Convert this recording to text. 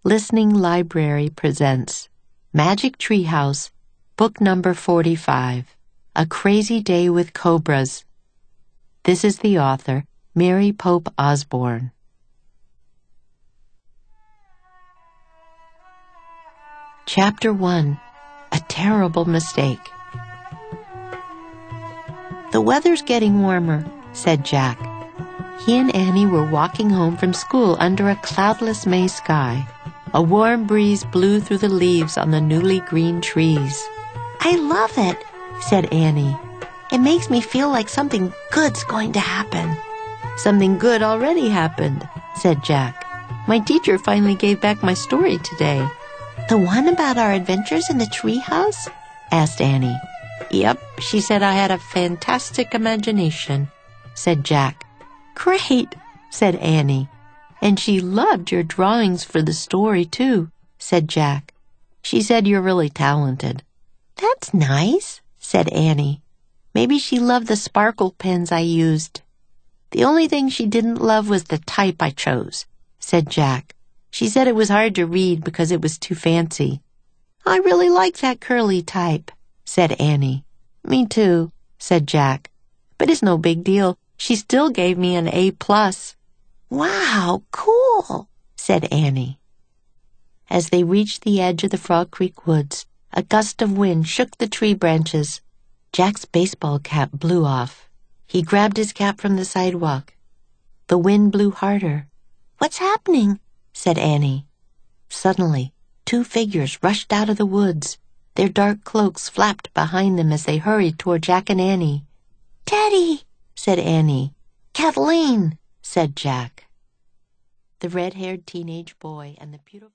Listening Library presents Magic Tree House, book number 45, A Crazy Day with Cobras. This is the author, Mary Pope Osborne. Chapter 1, A Terrible Mistake. "The weather's getting warmer," said Jack. He and Annie were walking home from school under a cloudless May sky. A warm breeze blew through the leaves on the newly green trees. "I love it," said Annie. "It makes me feel like something good's going to happen." "Something good already happened," said Jack. "My teacher finally gave back my story today." "The one about our adventures in the treehouse?" asked Annie. "Yep, she said I had a fantastic imagination," said Jack. "Great," said Annie. "And she loved your drawings for the story, too," said Jack. "She said you're really talented." "That's nice," said Annie. "Maybe she loved the sparkle pens I used." "The only thing she didn't love was the type I chose," said Jack. "She said it was hard to read because it was too fancy." "I really like that curly type," said Annie. "Me too," said Jack. "But it's no big deal. She still gave me an A+. "Wow, cool," said Annie. As they reached the edge of the Frog Creek woods, a gust of wind shook the tree branches. Jack's baseball cap blew off. He grabbed his cap from the sidewalk. The wind blew harder. "What's happening?" said Annie. Suddenly, two figures rushed out of the woods. Their dark cloaks flapped behind them as they hurried toward Jack and Annie. "Teddy," said Annie. "Kathleen," said Jack. The red-haired teenage boy and the beautiful